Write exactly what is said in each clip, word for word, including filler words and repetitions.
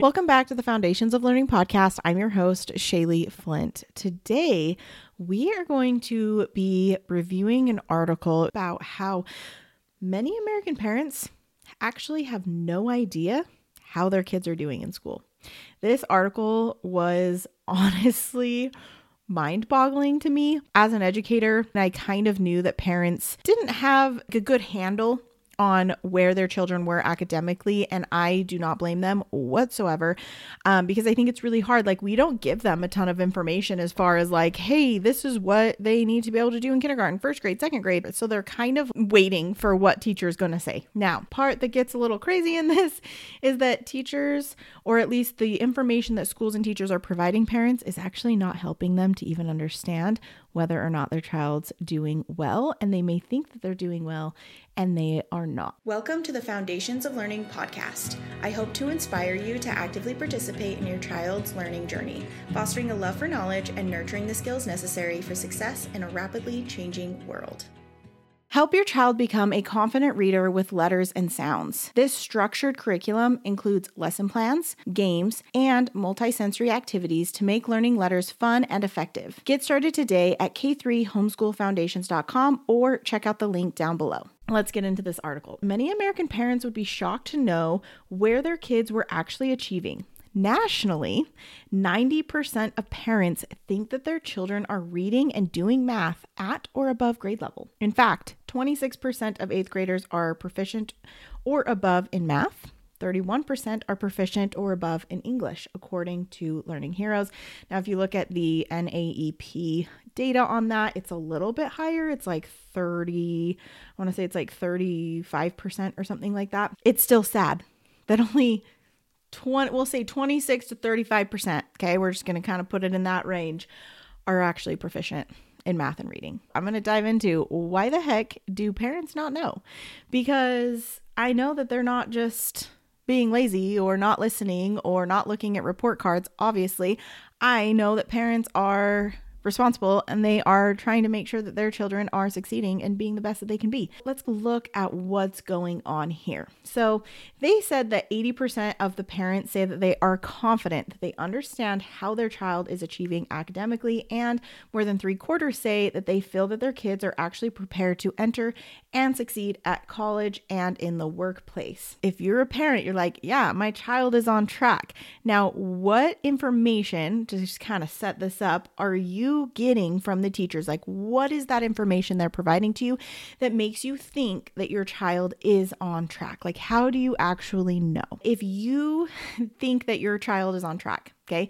Welcome back to the Foundations of Learning podcast. I'm your host, Shaylee Flint. Today, we are going to be reviewing an article about how many American parents actually have no idea how their kids are doing in school. This article was honestly mind-boggling to me. As an educator, I kind of knew that parents didn't have a good handle on where their children were academically. And I do not blame them whatsoever um, because I think it's really hard. Like, we don't give them a ton of information as far as like, hey, this is what they need to be able to do in kindergarten, first grade, second grade. So they're kind of waiting for what teacher is going to say. Now, part that gets a little crazy in this is that teachers, or at least the information that schools and teachers are providing parents, is actually not helping them to even understand whether or not their child's doing well. And they may think that they're doing well, and they are not. Welcome to the Foundations of Learning podcast. I hope to inspire you to actively participate in your child's learning journey, fostering a love for knowledge and nurturing the skills necessary for success in a rapidly changing world. Help your child become a confident reader with letters and sounds. This structured curriculum includes lesson plans, games, and multisensory activities to make learning letters fun and effective. Get started today at k three homeschool foundations dot com or check out the link down below. Let's get into this article. Many American parents would be shocked to know where their kids were actually achieving. Nationally, ninety percent of parents think that their children are reading and doing math at or above grade level. In fact, twenty-six percent of eighth graders are proficient or above in math. thirty-one percent are proficient or above in English, according to Learning Heroes. Now, if you look at the N A E P data on that, it's a little bit higher. It's like thirty, I want to say it's like thirty-five percent or something like that. It's still sad that only twenty, we'll say twenty-six to thirty-five percent, okay, we're just going to kind of put it in that range, are actually proficient in math and reading. I'm going to dive into why the heck do parents not know? Because I know that they're not just being lazy or not listening or not looking at report cards. Obviously, I know that parents are responsible and they are trying to make sure that their children are succeeding and being the best that they can be. Let's look at what's going on here. So they said that eighty percent of the parents say that they are confident that they understand how their child is achieving academically, and more than three quarters say that they feel that their kids are actually prepared to enter and succeed at college and in the workplace. If you're a parent, you're like, yeah, my child is on track. Now, what information, to just kind of set this up, are you getting from the teachers? Like, what is that information they're providing to you that makes you think that your child is on track? Like, how do you actually know? If you think that your child is on track, okay,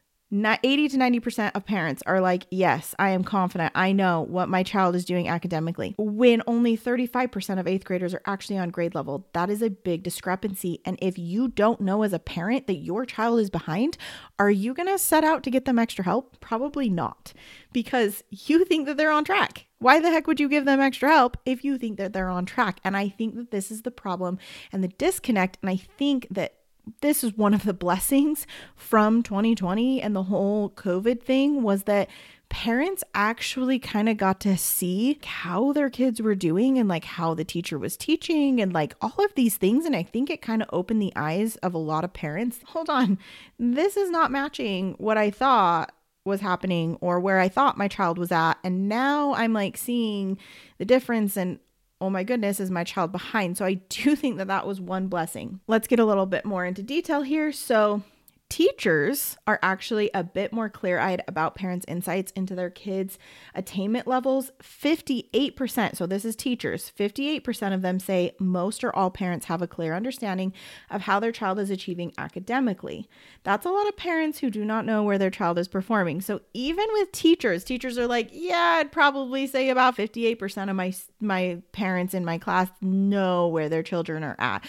eighty to ninety percent of parents are like, yes, I am confident. I know what my child is doing academically. When only thirty-five percent of eighth graders are actually on grade level, that is a big discrepancy. And if you don't know as a parent that your child is behind, are you going to set out to get them extra help? Probably not, because you think that they're on track. Why the heck would you give them extra help if you think that they're on track? And I think that this is the problem and the disconnect. And I think that this is one of the blessings from twenty twenty and the whole COVID thing, was that parents actually kind of got to see how their kids were doing and like how the teacher was teaching and like all of these things. And I think it kind of opened the eyes of a lot of parents. Hold on, this is not matching what I thought was happening or where I thought my child was at. And now I'm like seeing the difference, and oh my goodness, is my child behind? So I do think that that was one blessing. Let's get a little bit more into detail here. So teachers are actually a bit more clear-eyed about parents' insights into their kids' attainment levels. fifty-eight percent, so this is teachers, fifty-eight percent of them say most or all parents have a clear understanding of how their child is achieving academically. That's a lot of parents who do not know where their child is performing. So even with teachers, teachers are like, yeah, I'd probably say about fifty-eight percent of my, my parents in my class know where their children are at.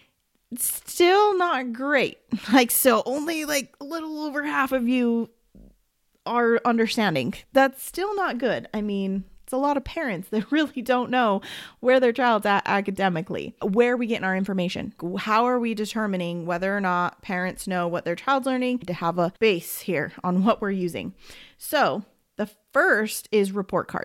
Still not great. Like, so only like a little over half of you are understanding. That's still not good. I mean, it's a lot of parents that really don't know where their child's at academically. Where are we getting our information? How are we determining whether or not parents know what their child's learning? To have a base here on what we're using. So the first is report cards.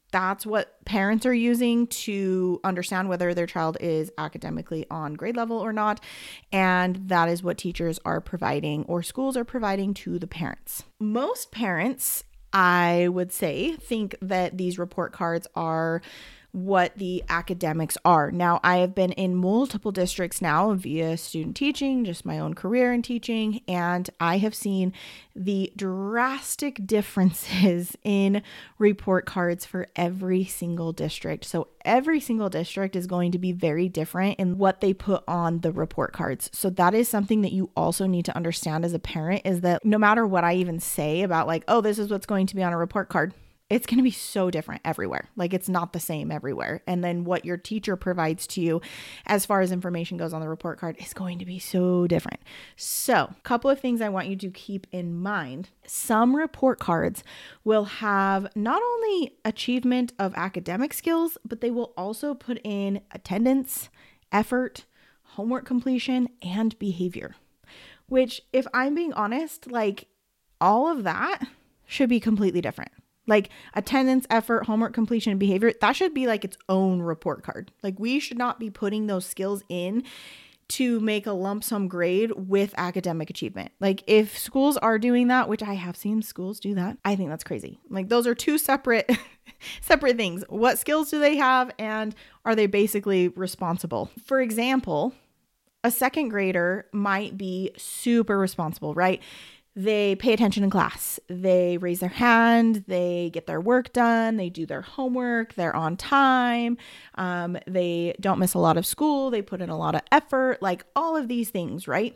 That's what parents are using to understand whether their child is academically on grade level or not. And that is what teachers are providing or schools are providing to the parents. Most parents, I would say, think that these report cards are what the academics are. Now, I have been in multiple districts now via student teaching, just my own career in teaching, and I have seen the drastic differences in report cards for every single district. So every single district is going to be very different in what they put on the report cards. So that is something that you also need to understand as a parent, is that no matter what I even say about like, oh, this is what's going to be on a report card, it's going to be so different everywhere. Like it's not the same everywhere. And then what your teacher provides to you as far as information goes on the report card is going to be so different. So a couple of things I want you to keep in mind. Some report cards will have not only achievement of academic skills, but they will also put in attendance, effort, homework completion, and behavior, which if I'm being honest, like all of that should be completely different. Like attendance, effort, homework completion, and behavior, that should be like its own report card. Like we should not be putting those skills in to make a lump sum grade with academic achievement. Like if schools are doing that, which I have seen schools do that, I think that's crazy. Like those are two separate separate things. What skills do they have and are they basically responsible? For example, a second grader might be super responsible, right? They pay attention in class. They raise their hand. They get their work done. They do their homework. They're on time. Um, they don't miss a lot of school. They put in a lot of effort, like all of these things, right?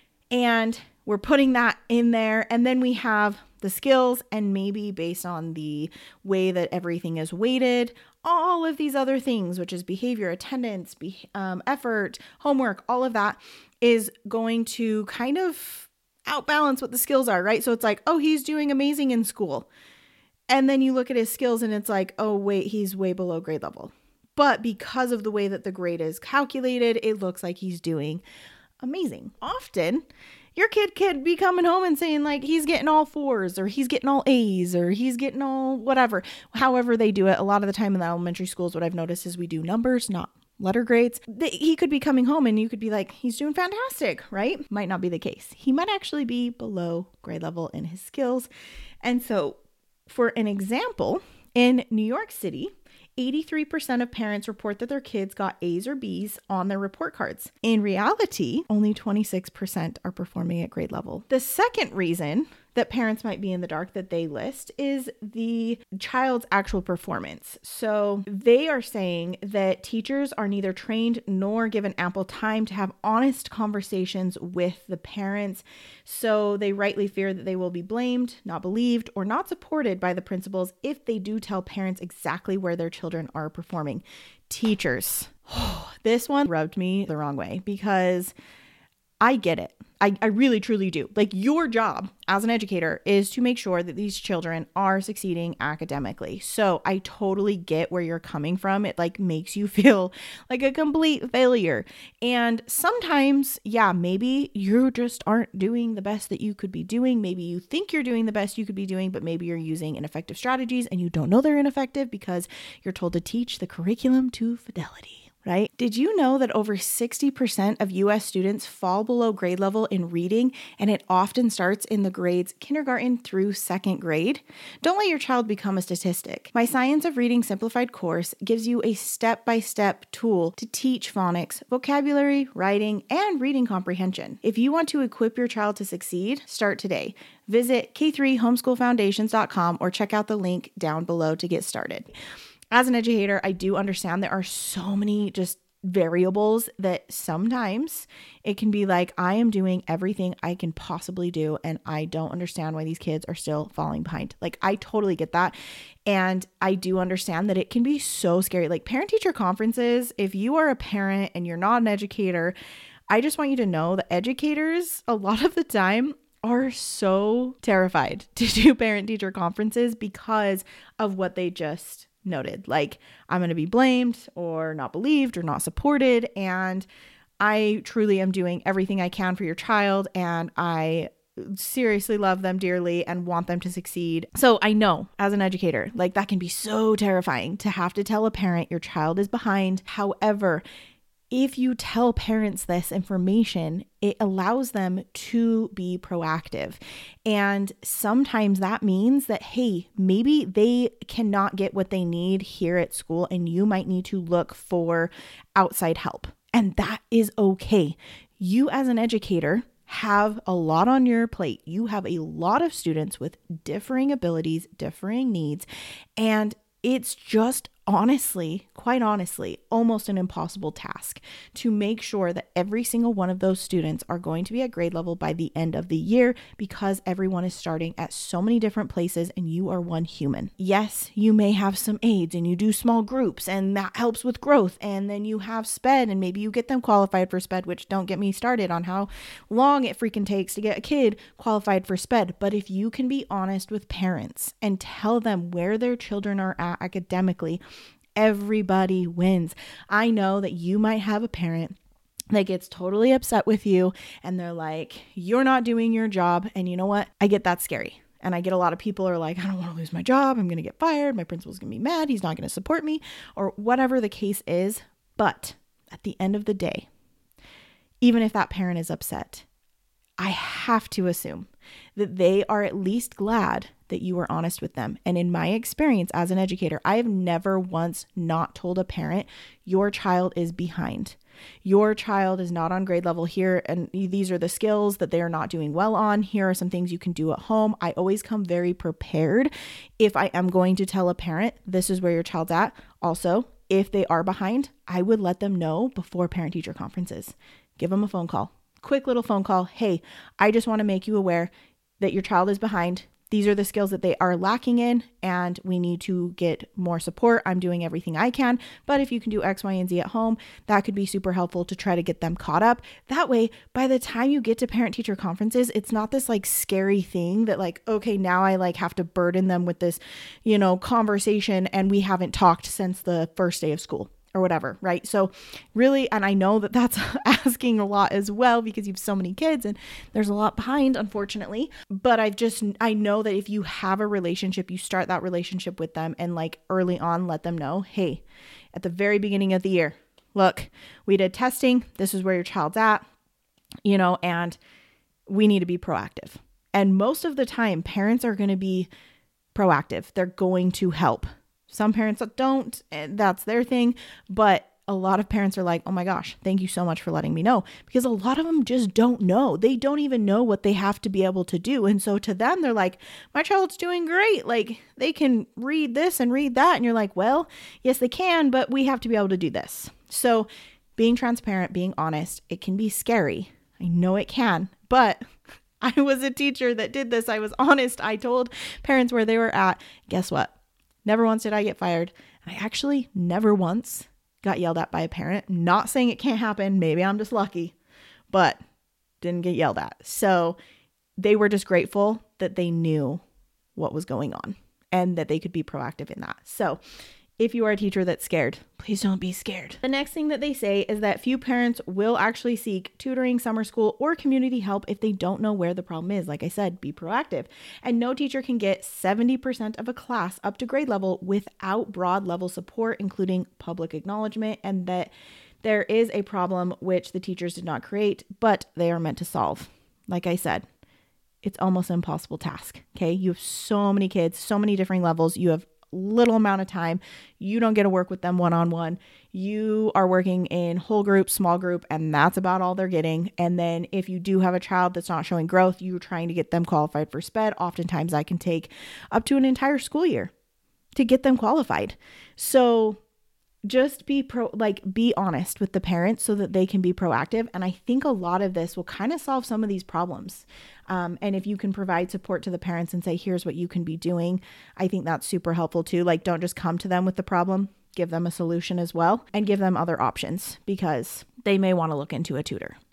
And we're putting that in there. And then we have the skills, and maybe based on the way that everything is weighted, all of these other things, which is behavior, attendance, be, um, effort, homework, all of that is going to kind of outbalance what the skills are, right? So it's like, oh, he's doing amazing in school. And then you look at his skills and it's like, oh, wait, he's way below grade level. But because of the way that the grade is calculated, it looks like he's doing amazing. Often, your kid could be coming home and saying like, he's getting all fours or he's getting all A's or he's getting all whatever. However they do it, a lot of the time in the elementary schools, what I've noticed is we do numbers, not letter grades. He could be coming home and you could be like, he's doing fantastic, right? Might not be the case. He might actually be below grade level in his skills. And so for an example, in New York City, eighty-three percent of parents report that their kids got A's or B's on their report cards. In reality, only twenty-six percent are performing at grade level. The second reason that parents might be in the dark that they list is the child's actual performance. So they are saying that teachers are neither trained nor given ample time to have honest conversations with the parents. So they rightly fear that they will be blamed, not believed, or not supported by the principals if they do tell parents exactly where their children are performing. Teachers. This one rubbed me the wrong way because I get it. I, I really, truly do. Like your job as an educator is to make sure that these children are succeeding academically. So I totally get where you're coming from. It like makes you feel like a complete failure. And sometimes, yeah, maybe you just aren't doing the best that you could be doing. Maybe you think you're doing the best you could be doing, but maybe you're using ineffective strategies and you don't know they're ineffective because you're told to teach the curriculum to fidelity. Right? Did you know that over sixty percent of U S students fall below grade level in reading, and it often starts in the grades kindergarten through second grade? Don't let your child become a statistic. My Science of Reading Simplified course gives you a step-by-step tool to teach phonics, vocabulary, writing, and reading comprehension. If you want to equip your child to succeed, start today. Visit K three homeschool foundations dot com or check out the link down below to get started. As an educator, I do understand there are so many just variables that sometimes it can be like, I am doing everything I can possibly do, and I don't understand why these kids are still falling behind. Like, I totally get that. And I do understand that it can be so scary. Like parent-teacher conferences, if you are a parent and you're not an educator, I just want you to know that educators, a lot of the time, are so terrified to do parent-teacher conferences because of what they just noted. Like, I'm going to be blamed or not believed or not supported. And I truly am doing everything I can for your child. And I seriously love them dearly and want them to succeed. So I know as an educator, like that can be so terrifying to have to tell a parent your child is behind. However, if you tell parents this information, it allows them to be proactive. And sometimes that means that, hey, maybe they cannot get what they need here at school and you might need to look for outside help. And that is okay. You as an educator have a lot on your plate. You have a lot of students with differing abilities, differing needs, and it's just honestly, quite honestly, almost an impossible task to make sure that every single one of those students are going to be at grade level by the end of the year, because everyone is starting at so many different places and you are one human. Yes, you may have some aids and you do small groups and that helps with growth, and then you have SPED and maybe you get them qualified for SPED, which don't get me started on how long it freaking takes to get a kid qualified for SPED. But if you can be honest with parents and tell them where their children are at academically, everybody wins. I know that you might have a parent that gets totally upset with you and they're like, you're not doing your job. And you know what? I get that scary. And I get a lot of people are like, I don't want to lose my job. I'm going to get fired. My principal's going to be mad. He's not going to support me, or whatever the case is. But at the end of the day, even if that parent is upset, I have to assume that they are at least glad that you were honest with them. And in my experience as an educator, I have never once not told a parent, your child is behind. Your child is not on grade level here, and these are the skills that they are not doing well on. Here are some things you can do at home. I always come very prepared if I am going to tell a parent, this is where your child's at. Also, if they are behind, I would let them know before parent-teacher conferences. Give them a phone call. Quick little phone call. Hey, I just want to make you aware that your child is behind. These are the skills that they are lacking in, and we need to get more support. I'm doing everything I can, but if you can do X, Y, and Z at home, that could be super helpful to try to get them caught up. That way, by the time you get to parent-teacher conferences, it's not this like scary thing that like, okay, now I like have to burden them with this, you know, conversation, and we haven't talked since the first day of school. Or whatever, right? So really, and I know that that's asking a lot as well because you have so many kids and there's a lot behind, unfortunately. But I've just, I know that if you have a relationship, you start that relationship with them and like early on, let them know, hey, at the very beginning of the year, look, we did testing. This is where your child's at, you know, and we need to be proactive. And most of the time, parents are going to be proactive. They're going to help. Some parents don't, and that's their thing. But a lot of parents are like, oh my gosh, thank you so much for letting me know. Because a lot of them just don't know. They don't even know what they have to be able to do. And so to them, they're like, my child's doing great. Like they can read this and read that. And you're like, well, yes, they can, but we have to be able to do this. So being transparent, being honest, it can be scary. I know it can, but I was a teacher that did this. I was honest. I told parents where they were at. Guess what? Never once did I get fired. And I actually never once got yelled at by a parent. Not saying it can't happen. Maybe I'm just lucky, but didn't get yelled at. So they were just grateful that they knew what was going on and that they could be proactive in that. So if you are a teacher that's scared, please don't be scared. The next thing that they say is that few parents will actually seek tutoring, summer school, or community help if they don't know where the problem is. Like I said, be proactive. And no teacher can get seventy percent of a class up to grade level without broad level support, including public acknowledgement, and that there is a problem which the teachers did not create, but they are meant to solve. Like I said, it's almost an impossible task. Okay. You have so many kids, so many different levels. You have little amount of time. You don't get to work with them one-on-one. You are working in whole group, small group, and that's about all they're getting. And then if you do have a child that's not showing growth, you're trying to get them qualified for SPED. Oftentimes that can take up to an entire school year to get them qualified. So just be pro, like be honest with the parents so that they can be proactive. And I think a lot of this will kind of solve some of these problems. Um, and if you can provide support to the parents and say, here's what you can be doing, I think that's super helpful too. Like, don't just come to them with the problem, give them a solution as well and give them other options because they may want to look into a tutor.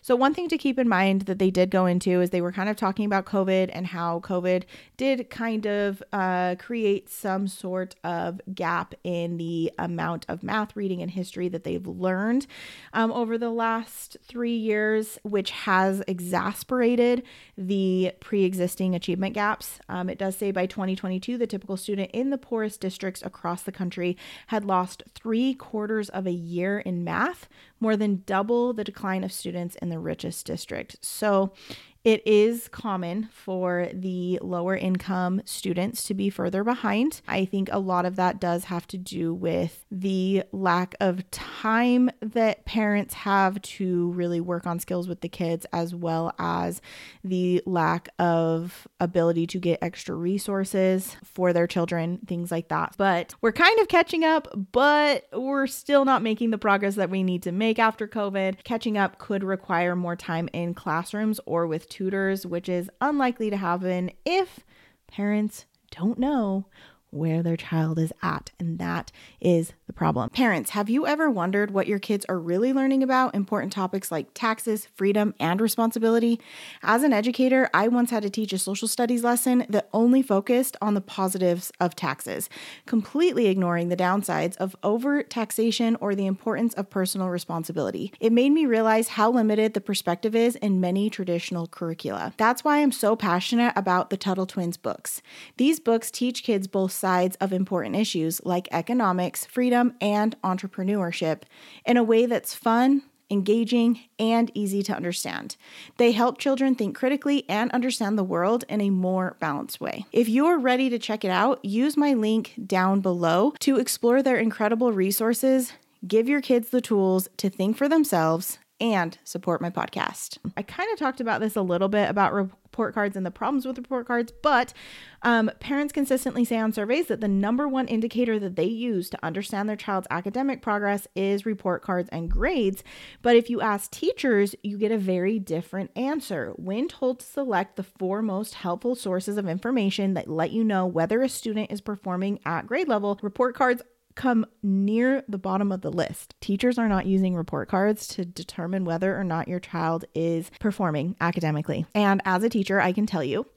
So one thing to keep in mind that they did go into is they were kind of talking about COVID and how COVID did kind of uh, create some sort of gap in the amount of math, reading, and history that they've learned um, over the last three years, which has exasperated the pre-existing achievement gaps. Um, it does say by twenty twenty-two, the typical student in the poorest districts across the country had lost three quarters of a year in math, more than double the decline of students in the richest district. So it is common for the lower income students to be further behind. I think a lot of that does have to do with the lack of time that parents have to really work on skills with the kids, as well as the lack of ability to get extra resources for their children, things like that. But we're kind of catching up, but we're still not making the progress that we need to make after COVID. Catching up could require more time in classrooms or with tutors, which is unlikely to happen if parents don't know where their child is at. And that is the problem. Parents, have you ever wondered what your kids are really learning about important topics like taxes, freedom, and responsibility? As an educator, I once had to teach a social studies lesson that only focused on the positives of taxes, completely ignoring the downsides of overt taxation or the importance of personal responsibility. It made me realize how limited the perspective is in many traditional curricula. That's why I'm so passionate about the Tuttle Twins books. These books teach kids both sides of important issues like economics, freedom, and entrepreneurship in a way that's fun, engaging, and easy to understand. They help children think critically and understand the world in a more balanced way. If you're ready to check it out, use my link down below to explore their incredible resources, give your kids the tools to think for themselves, and support my podcast. I kind of talked about this a little bit about report cards and the problems with report cards, but um, parents consistently say on surveys that the number one indicator that they use to understand their child's academic progress is report cards and grades. But if you ask teachers, you get a very different answer. When told to select the four most helpful sources of information that let you know whether a student is performing at grade level, report cards come near the bottom of the list. Teachers are not using report cards to determine whether or not your child is performing academically. And as a teacher, I can tell you,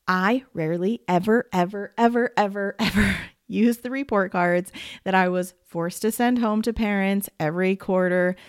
I rarely, ever, ever, ever, ever, ever use the report cards that I was forced to send home to parents every quarter.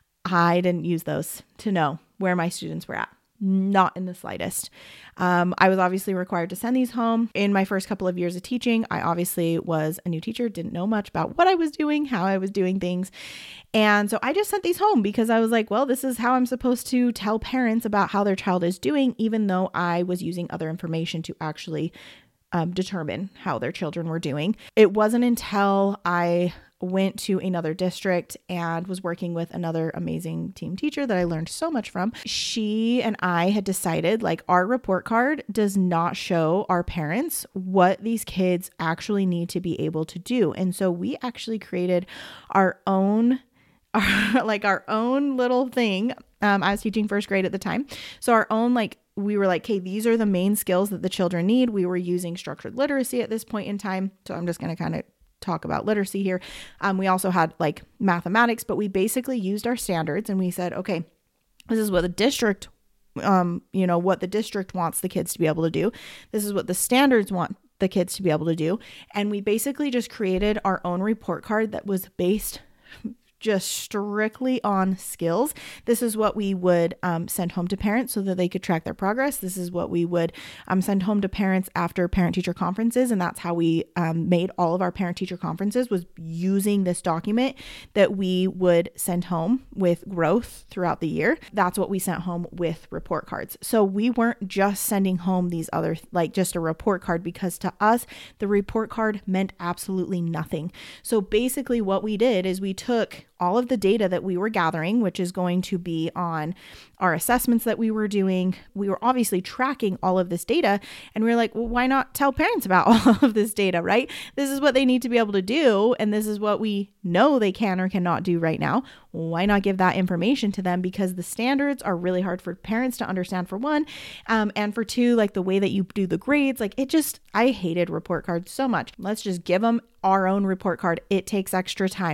I didn't use those to know where my students were at. Not in the slightest. Um, I was obviously required to send these home. In my first couple of years of teaching, I obviously was a new teacher, didn't know much about what I was doing, how I was doing things. And so I just sent these home because I was like, well, this is how I'm supposed to tell parents about how their child is doing, even though I was using other information to actually um, determine how their children were doing. It wasn't until I went to another district and was working with another amazing team teacher that I learned so much from. She and I had decided like our report card does not show our parents what these kids actually need to be able to do. And so we actually created our own our, like our own little thing. Um, I was teaching first grade at the time. So our own like we were like, okay, these are the main skills that the children need. We were using structured literacy at this point in time. So I'm just going to kind of talk about literacy here. Um, we also had like mathematics, but we basically used our standards and we said, okay, this is what the district, um, you know, what the district wants the kids to be able to do. This is what the standards want the kids to be able to do. And we basically just created our own report card that was based just strictly on skills. This is what we would um, send home to parents so that they could track their progress. This is what we would um, send home to parents after parent-teacher conferences. And that's how we um, made all of our parent-teacher conferences, was using this document that we would send home with growth throughout the year. That's what we sent home with report cards. So we weren't just sending home these other, like just a report card, because to us, the report card meant absolutely nothing. So basically what we did is we took all of the data that we were gathering, which is going to be on our assessments that we were doing. We were obviously tracking all of this data, and we were like, well, why not tell parents about all of this data, right? This is what they need to be able to do, and this is what we know they can or cannot do right now. Why not give that information to them? Because the standards are really hard for parents to understand, for one, um, and for two, like the way that you do the grades, like it just, I hated report cards so much. Let's just give them our own report card. It takes extra time.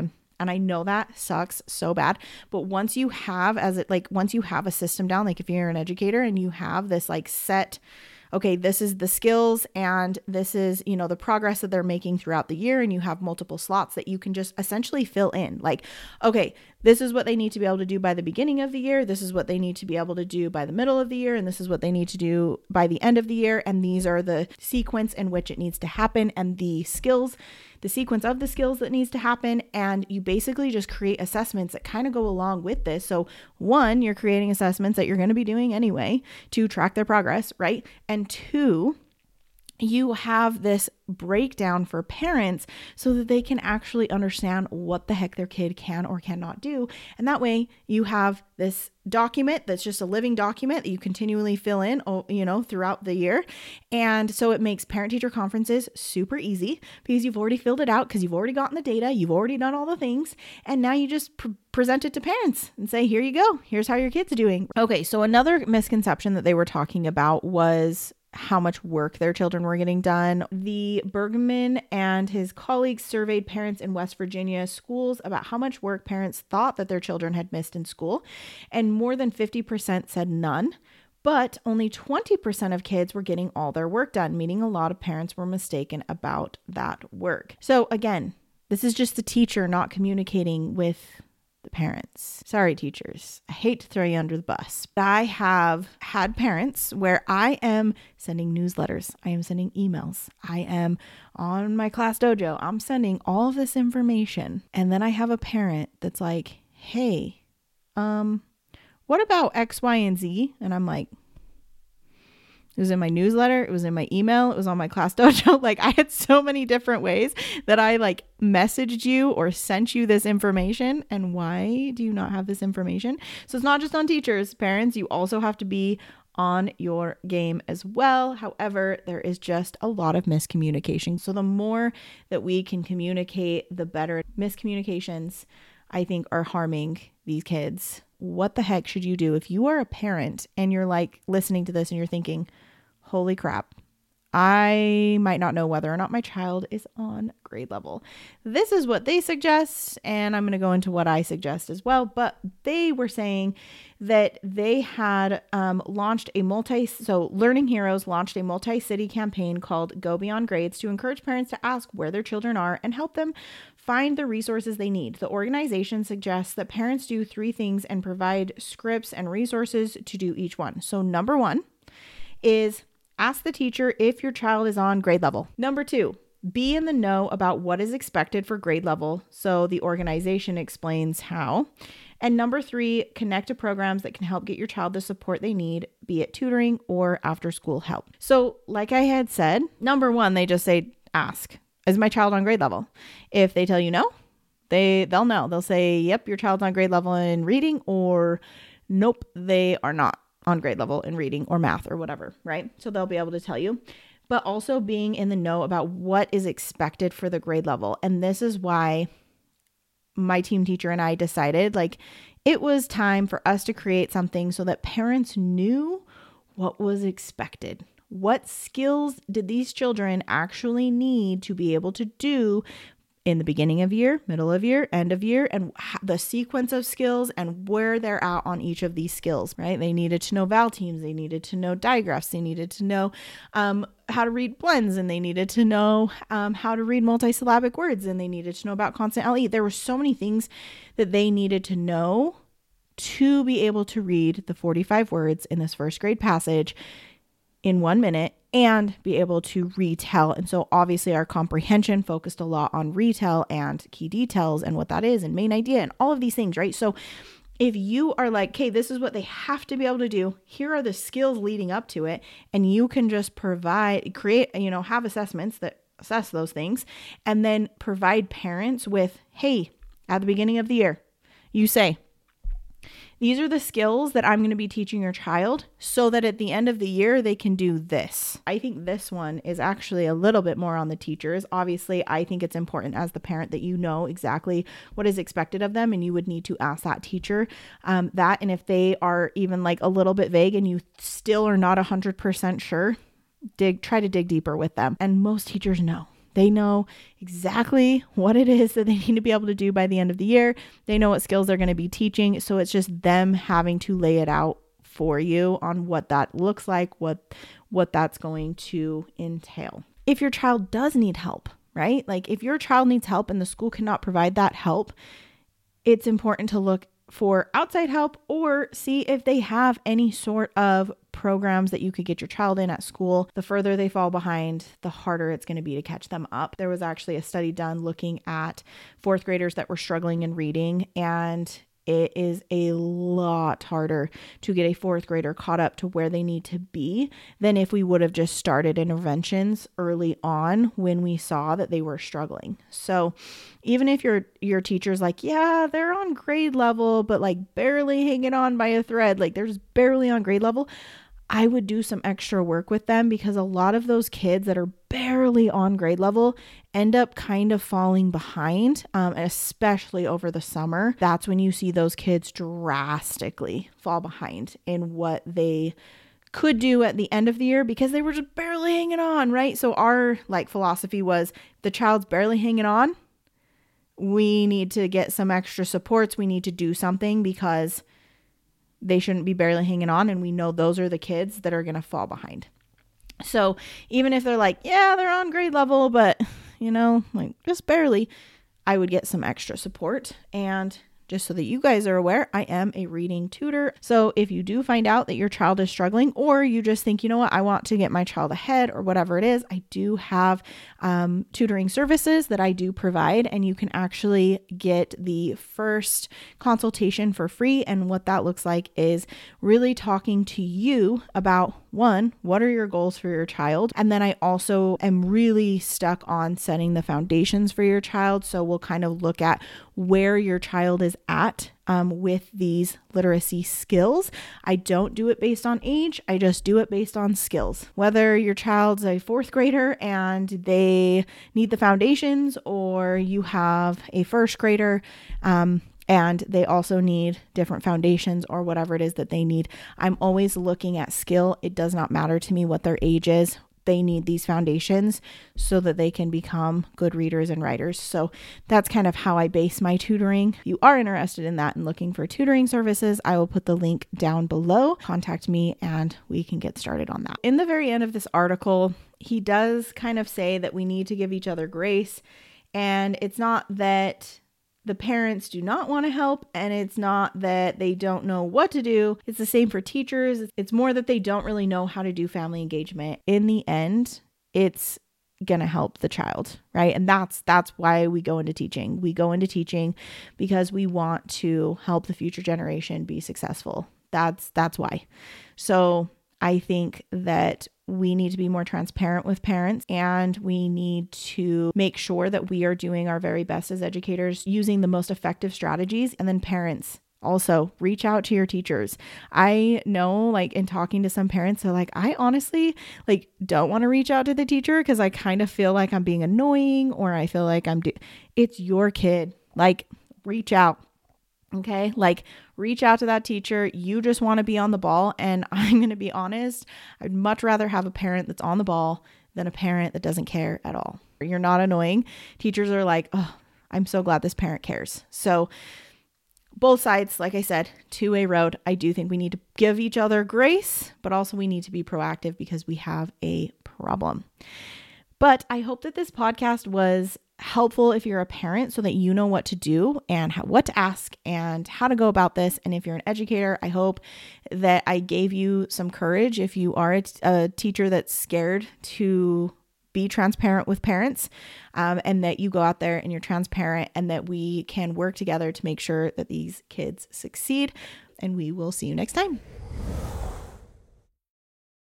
And I know that sucks so bad. But once you have, as it like, once you have a system down, like if you're an educator and you have this like set, okay, this is the skills and this is, you know, the progress that they're making throughout the year, and you have multiple slots that you can just essentially fill in. Like, okay, this is what they need to be able to do by the beginning of the year. This is what they need to be able to do by the middle of the year. And this is what they need to do by the end of the year. And these are the sequence in which it needs to happen and the skills, the sequence of the skills that needs to happen. And you basically just create assessments that kind of go along with this. So one, you're creating assessments that you're going to be doing anyway to track their progress, right? And two, you have this breakdown for parents so that they can actually understand what the heck their kid can or cannot do. And that way you have this document that's just a living document that you continually fill in, you know, throughout the year. And so it makes parent-teacher conferences super easy because you've already filled it out, because you've already gotten the data, you've already done all the things. And now you just pr- present it to parents and say, here you go. Here's how your kid's doing. Okay. So another misconception that they were talking about was how much work their children were getting done. The Bergman and his colleagues surveyed parents in West Virginia schools about how much work parents thought that their children had missed in school, and more than fifty percent said none, but only twenty percent of kids were getting all their work done, meaning a lot of parents were mistaken about that work. So again, this is just the teacher not communicating with the parents. Sorry, teachers. I hate to throw you under the bus. I have had parents where I am sending newsletters. I am sending emails. I am on my Class Dojo. I'm sending all of this information. And then I have a parent that's like, hey, um, what about X, Y, and Z? And I'm like, it was in my newsletter. It was in my email. It was on my Class Dojo. Like, I had so many different ways that I like messaged you or sent you this information. And why do you not have this information? So it's not just on teachers, parents. You also have to be on your game as well. However, there is just a lot of miscommunication. So the more that we can communicate, the better. Miscommunications, I think, are harming these kids. What the heck should you do if you are a parent and you're like listening to this and you're thinking, holy crap, I might not know whether or not my child is on grade level. This is what they suggest, and I'm going to go into what I suggest as well. But they were saying that they had um, launched a multi, so Learning Heroes launched a multi-city campaign called Go Beyond Grades to encourage parents to ask where their children are and help them find the resources they need. The organization suggests that parents do three things and provide scripts and resources to do each one. So number one is ask the teacher if your child is on grade level. Number two, be in the know about what is expected for grade level. So the organization explains how. And number three, connect to programs that can help get your child the support they need, be it tutoring or after school help. So like I had said, number one, they just say, ask, is my child on grade level? If they tell you no, they, they'll know. They'll say, yep, your child's on grade level in reading, or nope, they are not on grade level in reading or math or whatever, right? So they'll be able to tell you. But also being in the know about what is expected for the grade level. And this is why my team teacher and I decided like it was time for us to create something so that parents knew what was expected. What skills did these children actually need to be able to do in the beginning of year, middle of year, end of year, and the sequence of skills and where they're at on each of these skills, right? They needed to know vowel teams. They needed to know digraphs. They needed to know um, how to read blends, and they needed to know um, how to read multisyllabic words, and they needed to know about consonant L E. There were so many things that they needed to know to be able to read the forty-five words in this first grade passage in one minute and be able to retell. And so obviously our comprehension focused a lot on retell and key details and what that is and main idea and all of these things, right? So if you are like, okay, this is what they have to be able to do, here are the skills leading up to it, and you can just provide, create, you know, have assessments that assess those things, and then provide parents with, hey, at the beginning of the year, you say, these are the skills that I'm going to be teaching your child so that at the end of the year, they can do this. I think this one is actually a little bit more on the teachers. Obviously, I think it's important as the parent that you know exactly what is expected of them, and you would need to ask that teacher um, that. And if they are even like a little bit vague and you still are not one hundred percent sure, dig, try to dig deeper with them. And most teachers know. They know exactly what it is that they need to be able to do by the end of the year. They know what skills they're going to be teaching. So it's just them having to lay it out for you on what that looks like, what, what that's going to entail. If your child does need help, right? Like if your child needs help and the school cannot provide that help, it's important to look for outside help or see if they have any sort of programs that you could get your child in at school. The further they fall behind, the harder it's going to be to catch them up. There was actually a study done looking at fourth graders that were struggling in reading, and it is a lot harder to get a fourth grader caught up to where they need to be than if we would have just started interventions early on when we saw that they were struggling. So even if your your teacher's like, yeah, they're on grade level, but like barely hanging on by a thread, like they're just barely on grade level, I would do some extra work with them, because a lot of those kids that are barely on grade level end up kind of falling behind, um, especially over the summer. That's when you see those kids drastically fall behind in what they could do at the end of the year because they were just barely hanging on, right? So our like philosophy was, the child's barely hanging on, we need to get some extra supports. We need to do something because they shouldn't be barely hanging on. And we know those are the kids that are going to fall behind. So even if they're like, yeah, they're on grade level, but you know, like just barely, I would get some extra support. And just so that you guys are aware, I am a reading tutor. So if you do find out that your child is struggling, or you just think, you know what, I want to get my child ahead or whatever it is, I do have um, tutoring services that I do provide, and you can actually get the first consultation for free. And what that looks like is really talking to you about, one, what are your goals for your child? And then I also am really stuck on setting the foundations for your child. So we'll kind of look at where your child is at um, with these literacy skills. I don't do it based on age. I just do it based on skills. Whether your child's a fourth grader and they need the foundations, or you have a first grader, um, and they also need different foundations or whatever it is that they need. I'm always looking at skill. It does not matter to me what their age is. They need these foundations so that they can become good readers and writers. So that's kind of how I base my tutoring. If you are interested in that and looking for tutoring services, I will put the link down below. Contact me and we can get started on that. In the very end of this article, he does kind of say that we need to give each other grace. And it's not that the parents do not want to help, and it's not that they don't know what to do. It's the same for teachers. It's more that they don't really know how to do family engagement. In the end, it's going to help the child, right? And that's that's why we go into teaching. We go into teaching because we want to help the future generation be successful. That's that's why. So I think that we need to be more transparent with parents, and we need to make sure that we are doing our very best as educators, using the most effective strategies. And then parents, also reach out to your teachers. I know, like, in talking to some parents, they're like, I honestly like don't want to reach out to the teacher because I kind of feel like I'm being annoying, or I feel like I'm do- it's your kid. Like, reach out. Okay, like reach out to that teacher. You just want to be on the ball. And I'm going to be honest, I'd much rather have a parent that's on the ball than a parent that doesn't care at all. You're not annoying. Teachers are like, oh, I'm so glad this parent cares. So both sides, like I said, two-way road. I do think we need to give each other grace, but also we need to be proactive because we have a problem. But I hope that this podcast was helpful if you're a parent, so that you know what to do and how, what to ask and how to go about this. And if you're an educator, I hope that I gave you some courage. If you are a, t- a teacher that's scared to be transparent with parents, um, and that you go out there and you're transparent, and that we can work together to make sure that these kids succeed. And we will see you next time.